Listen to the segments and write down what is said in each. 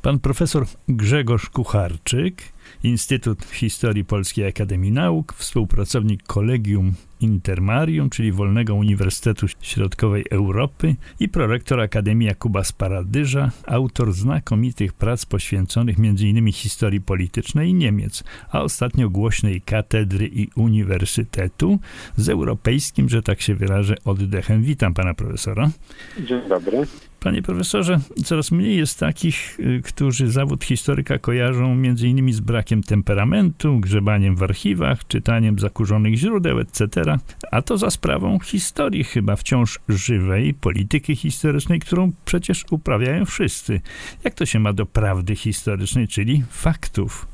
Pan profesor Grzegorz Kucharczyk, Instytut Historii Polskiej Akademii Nauk, współpracownik Collegium Intermarium, czyli Wolnego Uniwersytetu Środkowej Europy i prorektor Akademii Jakuba z Paradyża, autor znakomitych prac poświęconych m.in. historii politycznej Niemiec, a ostatnio głośnej katedry i uniwersytetu z europejskim, że tak się wyrażę, oddechem. Witam pana profesora. Dzień dobry. Panie profesorze, coraz mniej jest takich, którzy zawód historyka kojarzą m.in. z brakiem temperamentu, grzebaniem w archiwach, czytaniem zakurzonych źródeł, etc., a to za sprawą historii chyba wciąż żywej, polityki historycznej, którą przecież uprawiają wszyscy. Jak to się ma do prawdy historycznej, czyli faktów?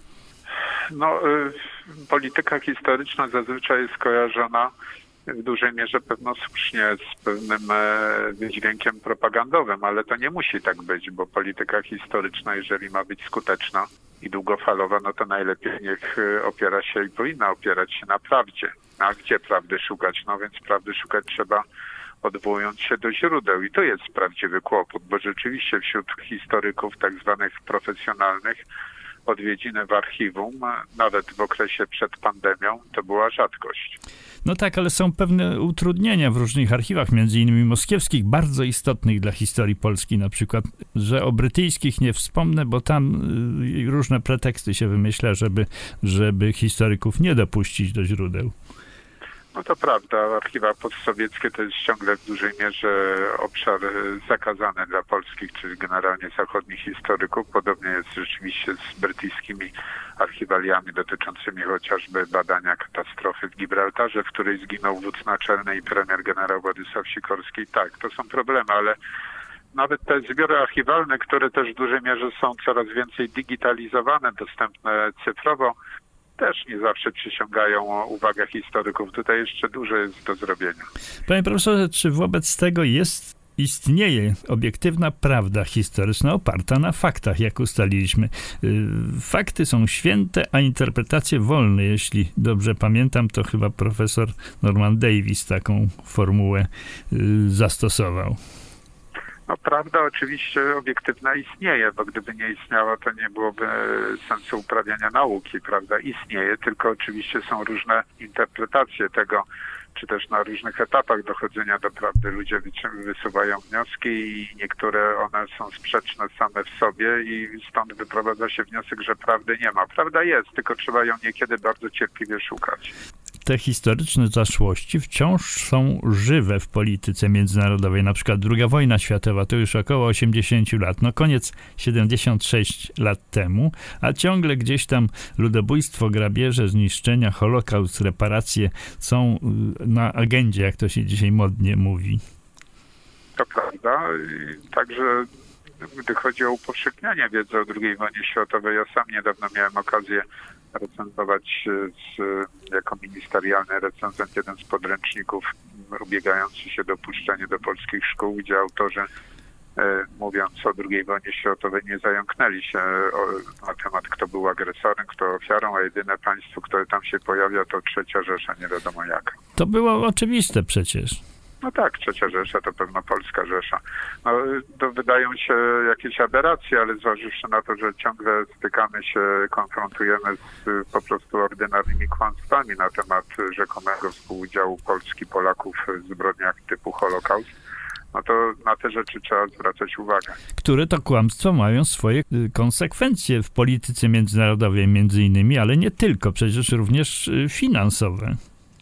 Polityka historyczna zazwyczaj jest kojarzona w dużej mierze pewno słusznie z pewnym wydźwiękiem propagandowym, ale to nie musi tak być, bo polityka historyczna, jeżeli ma być skuteczna i długofalowa, no to najlepiej niech opiera się i powinna opierać się na prawdzie. A gdzie prawdy szukać? No więc prawdy szukać trzeba odwołując się do źródeł i to jest prawdziwy kłopot, bo rzeczywiście wśród historyków tak zwanych profesjonalnych odwiedziny w archiwum, nawet w okresie przed pandemią, to była rzadkość. No tak, ale są pewne utrudnienia w różnych archiwach, między innymi moskiewskich, bardzo istotnych dla historii Polski, na przykład, że o brytyjskich nie wspomnę, bo tam różne preteksty się wymyśla, żeby historyków nie dopuścić do źródeł. No to prawda, archiwa postsowieckie to jest ciągle w dużej mierze obszar zakazany dla polskich, czyli generalnie zachodnich historyków. Podobnie jest rzeczywiście z brytyjskimi archiwaliami dotyczącymi chociażby badania katastrofy w Gibraltarze, w której zginął wódz naczelny i premier generał Władysław Sikorski. Tak, to są problemy, ale nawet te zbiory archiwalne, które też w dużej mierze są coraz więcej digitalizowane, dostępne cyfrowo, też nie zawsze przyciągają uwagę historyków. Tutaj jeszcze dużo jest do zrobienia. Panie profesorze, czy wobec tego istnieje obiektywna prawda historyczna oparta na faktach, jak ustaliliśmy? Fakty są święte, a interpretacje wolne. Jeśli dobrze pamiętam, to chyba profesor Norman Davies taką formułę zastosował. No prawda oczywiście obiektywna istnieje, bo gdyby nie istniała, to nie byłoby sensu uprawiania nauki, prawda? Istnieje, tylko oczywiście są różne interpretacje tego, czy też na różnych etapach dochodzenia do prawdy ludzie wysuwają wnioski i niektóre one są sprzeczne same w sobie i stąd wyprowadza się wniosek, że prawdy nie ma. Prawda jest, tylko trzeba ją niekiedy bardzo cierpliwie szukać. Te historyczne zaszłości wciąż są żywe w polityce międzynarodowej. Na przykład II wojna światowa to już około 80 lat. No koniec 76 lat temu, a ciągle gdzieś tam ludobójstwo, grabieże, zniszczenia, Holokaust, reparacje są na agendzie, jak to się dzisiaj modnie mówi. To prawda. Także gdy chodzi o upowszechnianie wiedzy o II wojnie światowej, ja sam niedawno miałem okazję recenzować jako ministerialny recenzent jeden z podręczników ubiegający się dopuszczenie do polskich szkół, gdzie autorzy mówiąc o II wojnie światowej nie zająknęli się na temat, kto był agresorem, kto ofiarą, a jedyne państwo, które tam się pojawia, to III Rzesza, nie wiadomo jaka. To było oczywiste przecież. No tak, III Rzesza to pewno Polska Rzesza. No, to wydają się jakieś aberracje, ale zważywszy na to, że ciągle stykamy się, konfrontujemy z po prostu ordynarnymi kłamstwami na temat rzekomego współudziału Polski, Polaków w zbrodniach typu Holokaust, no to na te rzeczy trzeba zwracać uwagę. Które to kłamstwo mają swoje konsekwencje w polityce międzynarodowej między innymi, ale nie tylko, przecież również finansowe.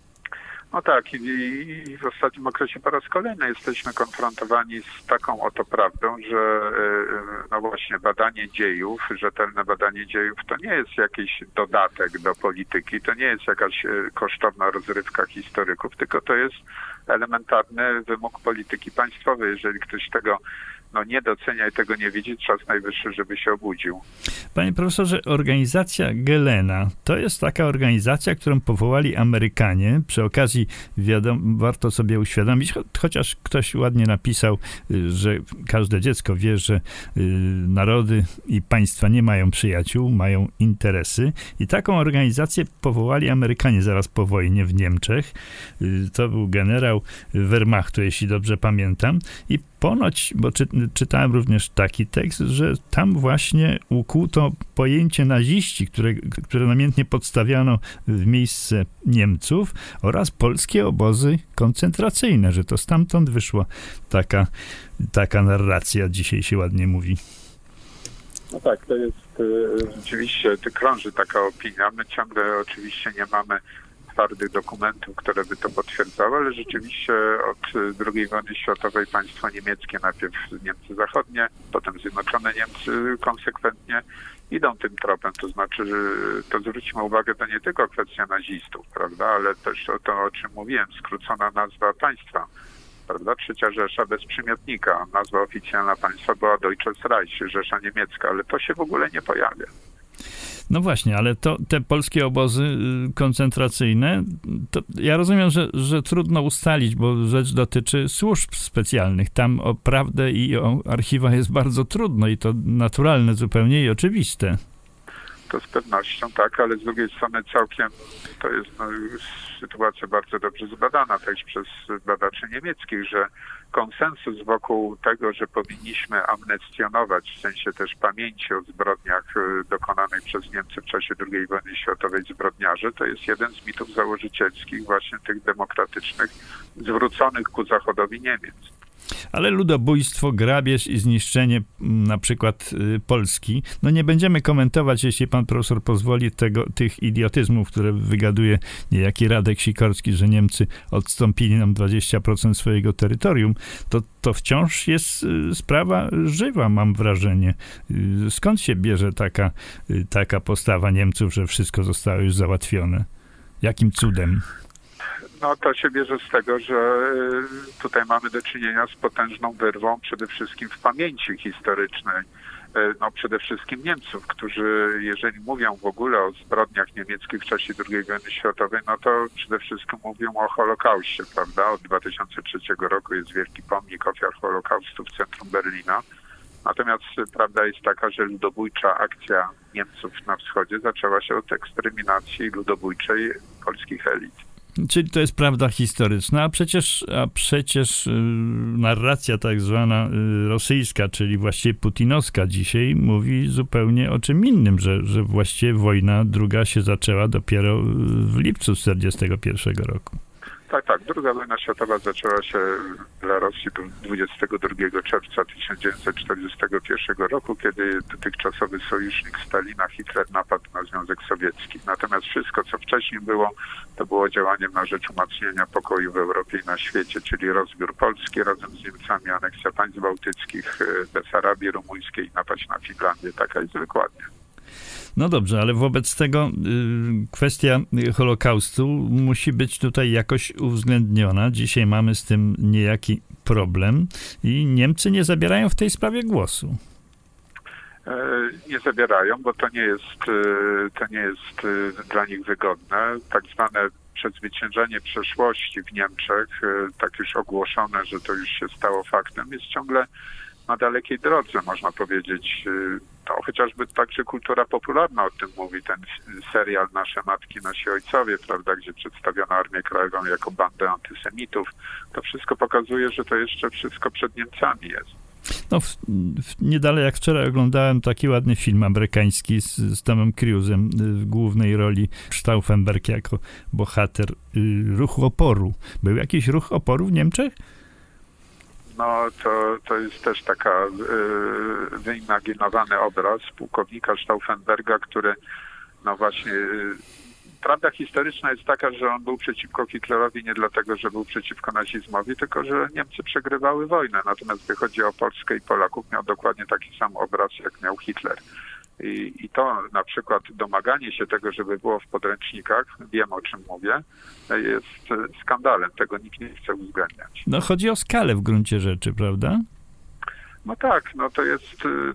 No tak, i w ostatnim okresie po raz kolejny jesteśmy konfrontowani z taką oto prawdą, że no właśnie badanie dziejów, rzetelne badanie dziejów to nie jest jakiś dodatek do polityki, to nie jest jakaś kosztowna rozrywka historyków, tylko to jest elementarny wymóg polityki państwowej. Jeżeli ktoś tego nie docenia i tego nie widzi, czas najwyższy, żeby się obudził. Panie profesorze, organizacja Galena to jest taka organizacja, którą powołali Amerykanie. Przy okazji warto sobie uświadomić, chociaż ktoś ładnie napisał, że każde dziecko wie, że narody i państwa nie mają przyjaciół, mają interesy. I taką organizację powołali Amerykanie zaraz po wojnie w Niemczech. To był generał Wehrmachtu, jeśli dobrze pamiętam. I ponoć, bo czytałem również taki tekst, że tam właśnie ukłuto pojęcie naziści, które namiętnie podstawiano w miejsce Niemców, oraz polskie obozy koncentracyjne, że to stamtąd wyszła taka narracja, dzisiaj się ładnie mówi. No tak, to jest rzeczywiście, krąży taka opinia. My ciągle oczywiście nie mamy twardych dokumentów, które by to potwierdzały, ale rzeczywiście od II wojny światowej państwo niemieckie, najpierw Niemcy Zachodnie, potem Zjednoczone Niemcy konsekwentnie idą tym tropem, to znaczy, że to zwróćmy uwagę, to nie tylko kwestia nazistów, prawda, ale też to, o czym mówiłem, skrócona nazwa państwa, prawda, III Rzesza bez przymiotnika, nazwa oficjalna państwa była Deutsches Reich, Rzesza Niemiecka, ale to się w ogóle nie pojawia. No właśnie, ale te polskie obozy koncentracyjne, to ja rozumiem, że trudno ustalić, bo rzecz dotyczy służb specjalnych. Tam o prawdę i o archiwa jest bardzo trudno i to naturalne zupełnie i oczywiste. To z pewnością tak, ale z drugiej strony całkiem to jest sytuacja bardzo dobrze zbadana też przez badaczy niemieckich, że konsensus wokół tego, że powinniśmy amnestionować, w sensie też pamięci o zbrodniach dokonanych przez Niemcy w czasie II wojny światowej zbrodniarzy, to jest jeden z mitów założycielskich właśnie tych demokratycznych, zwróconych ku zachodowi Niemiec. Ale ludobójstwo, grabież i zniszczenie na przykład Polski, no nie będziemy komentować, jeśli pan profesor pozwoli, tych idiotyzmów, które wygaduje niejaki Radek Sikorski, że Niemcy odstąpili nam 20% swojego terytorium, to wciąż jest sprawa żywa, mam wrażenie. Skąd się bierze taka postawa Niemców, że wszystko zostało już załatwione? Jakim cudem? No to się bierze z tego, że tutaj mamy do czynienia z potężną wyrwą przede wszystkim w pamięci historycznej. No przede wszystkim Niemców, którzy jeżeli mówią w ogóle o zbrodniach niemieckich w czasie II wojny światowej, no to przede wszystkim mówią o Holokauście, prawda? Od 2003 roku jest wielki pomnik ofiar Holokaustu w centrum Berlina. Natomiast prawda jest taka, że ludobójcza akcja Niemców na wschodzie zaczęła się od eksterminacji ludobójczej polskich elit. Czyli to jest prawda historyczna, a przecież narracja tak zwana rosyjska, czyli właściwie putinowska dzisiaj mówi zupełnie o czym innym, że właściwie wojna druga się zaczęła dopiero w lipcu 1941 roku. Tak. Druga wojna światowa zaczęła się dla Rosji 22 czerwca 1941 roku, kiedy dotychczasowy sojusznik Stalina, Hitler, napadł na Związek Sowiecki. Natomiast wszystko, co wcześniej było, to było działaniem na rzecz umacniania pokoju w Europie i na świecie, czyli rozbiór Polski razem z Niemcami, aneksja państw bałtyckich, Besarabii rumuńskiej, napaść na Finlandię. Taka jest wykładnia. No dobrze, ale wobec tego kwestia Holokaustu musi być tutaj jakoś uwzględniona. Dzisiaj mamy z tym niejaki problem i Niemcy nie zabierają w tej sprawie głosu. Nie zabierają, bo to nie jest dla nich wygodne. Tak zwane przezwyciężenie przeszłości w Niemczech, tak już ogłoszone, że to już się stało faktem, jest ciągle na dalekiej drodze, można powiedzieć. No, chociażby także kultura popularna o tym mówi, ten serial Nasze matki, nasi ojcowie, prawda, gdzie przedstawiono Armię Krajową jako bandę antysemitów. To wszystko pokazuje, że to jeszcze wszystko przed Niemcami jest. No, niedaleko jak wczoraj oglądałem taki ładny film amerykański z Tomem Cruise'em w głównej roli, Stauffenberg jako bohater ruchu oporu. Był jakiś ruch oporu w Niemczech? No, to jest też taka wyimaginowany obraz pułkownika Stauffenberga, który no właśnie... Prawda historyczna jest taka, że on był przeciwko Hitlerowi nie dlatego, że był przeciwko nazizmowi, tylko że Niemcy przegrywały wojnę. Natomiast gdy chodzi o Polskę i Polaków, miał dokładnie taki sam obraz, jak miał Hitler. I to na przykład domaganie się tego, żeby było w podręcznikach, wiem o czym mówię, jest skandalem. Tego nikt nie chce uwzględniać. No chodzi o skalę w gruncie rzeczy, prawda? No tak, no to jest...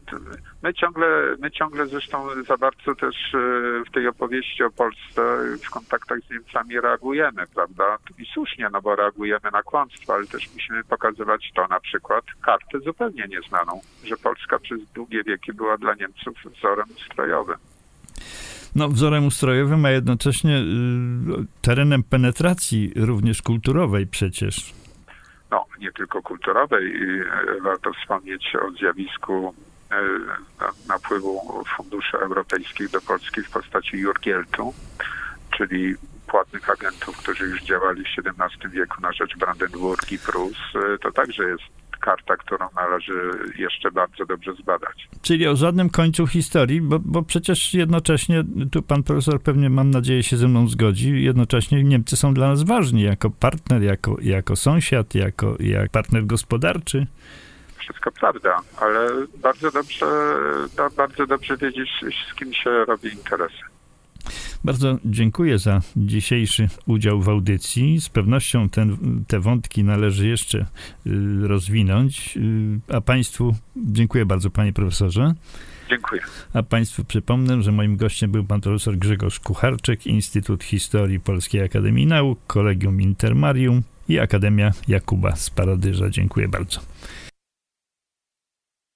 My ciągle zresztą za bardzo też w tej opowieści o Polsce w kontaktach z Niemcami reagujemy, prawda? I słusznie, no bo reagujemy na kłamstwo, ale też musimy pokazywać to na przykład kartę zupełnie nieznaną, że Polska przez długie wieki była dla Niemców wzorem ustrojowym. No, wzorem ustrojowym, a jednocześnie terenem penetracji również kulturowej przecież. nie tylko kulturowej. I warto wspomnieć o zjawisku napływu funduszy europejskich do Polski w postaci Jurgieltu, czyli płatnych agentów, którzy już działali w XVII wieku na rzecz Brandenburgii i Prus. To także jest karta, którą należy jeszcze bardzo dobrze zbadać. Czyli o żadnym końcu historii, bo przecież jednocześnie, tu pan profesor pewnie, mam nadzieję, się ze mną zgodzi, jednocześnie Niemcy są dla nas ważni jako partner, jako sąsiad, jako partner gospodarczy. Wszystko prawda, ale bardzo dobrze wiedzieć, z kim się robi interesy. Bardzo dziękuję za dzisiejszy udział w audycji. Z pewnością te wątki należy jeszcze rozwinąć. A państwu dziękuję bardzo, panie profesorze. Dziękuję. A państwu przypomnę, że moim gościem był pan profesor Grzegorz Kucharczyk, Instytut Historii Polskiej Akademii Nauk, Collegium Intermarium i Akademia Jakuba z Paradyża. Dziękuję bardzo.